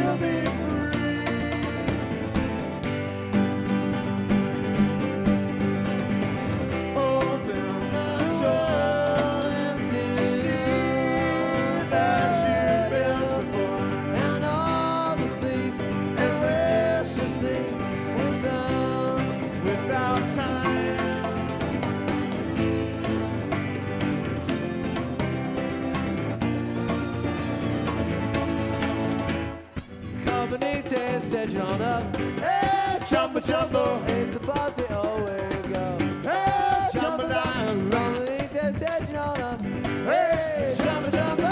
you'll be free. Open the door to see that you've built before, and all the things and precious things were done without time. Company said you're on up. Hey, jumbo jumbo, it's a party, away we go. Hey, jumbo down. Company said you're on up. Hey, jumbo jumbo.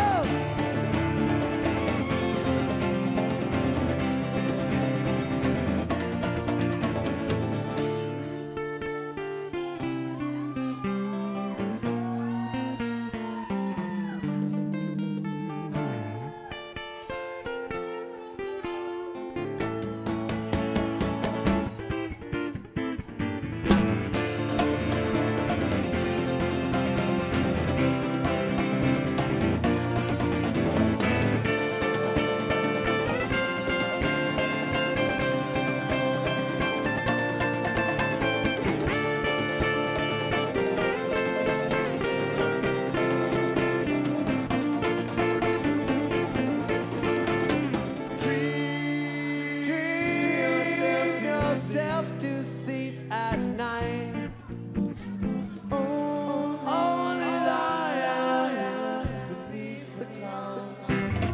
Yourself to sleep at night. Only lie beneath the clouds.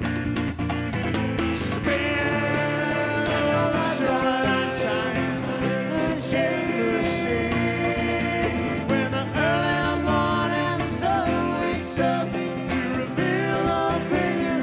Spend all your lifetime in the shade. When the early morning sun wakes up to reveal a finger.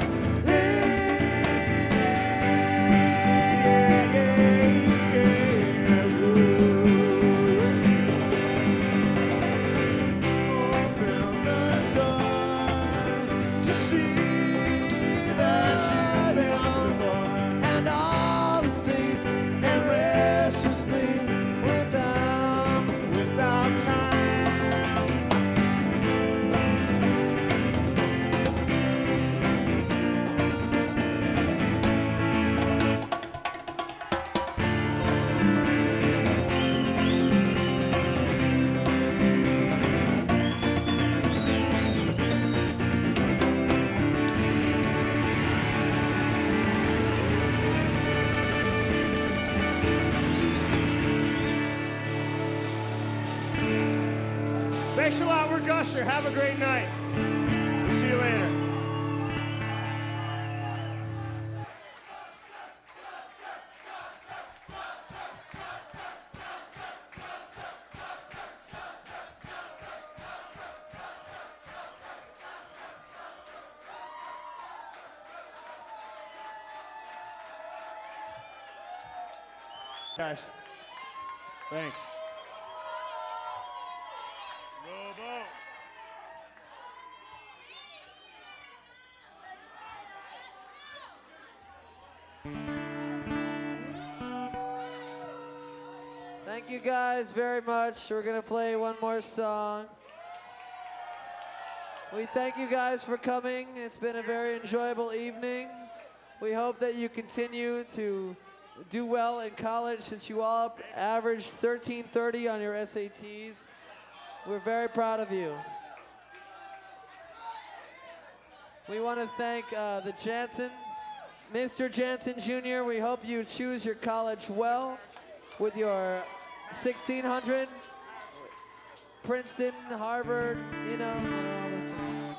Thanks a lot. We're Gusher. Have a great night. See you later. Guys, thanks. Robo. Thank you guys very much. We're gonna play one more song. We thank you guys for coming. It's been a very enjoyable evening. We hope that you continue to do well in college since you all averaged 1330 on your SATs. We're very proud of you. We want to thank the Jansen, Mr. Jansen Jr. We hope you choose your college well with your 1600, Princeton, Harvard, you know. All this.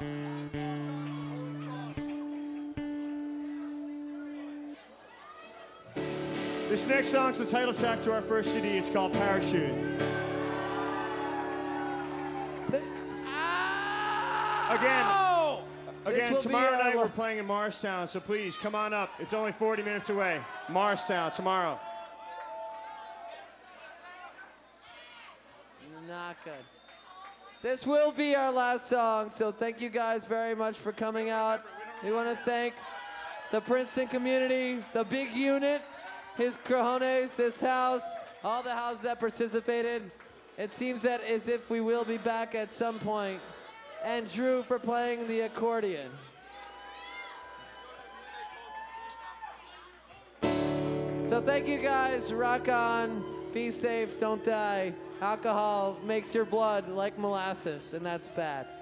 This next song's the title track to our first CD. It's called Parachute. Again, tomorrow night we're playing in Morristown, so please come on up. It's only 40 minutes away. Morristown, tomorrow. Not good. This will be our last song, so thank you guys very much for coming out. We want to thank the Princeton community, the big unit, his cojones, this house, all the houses that participated. It seems that as if we will be back at some point. And Drew for playing the accordion. So thank you guys. Rock on. Be safe. Don't die. Alcohol makes your blood like molasses, and that's bad.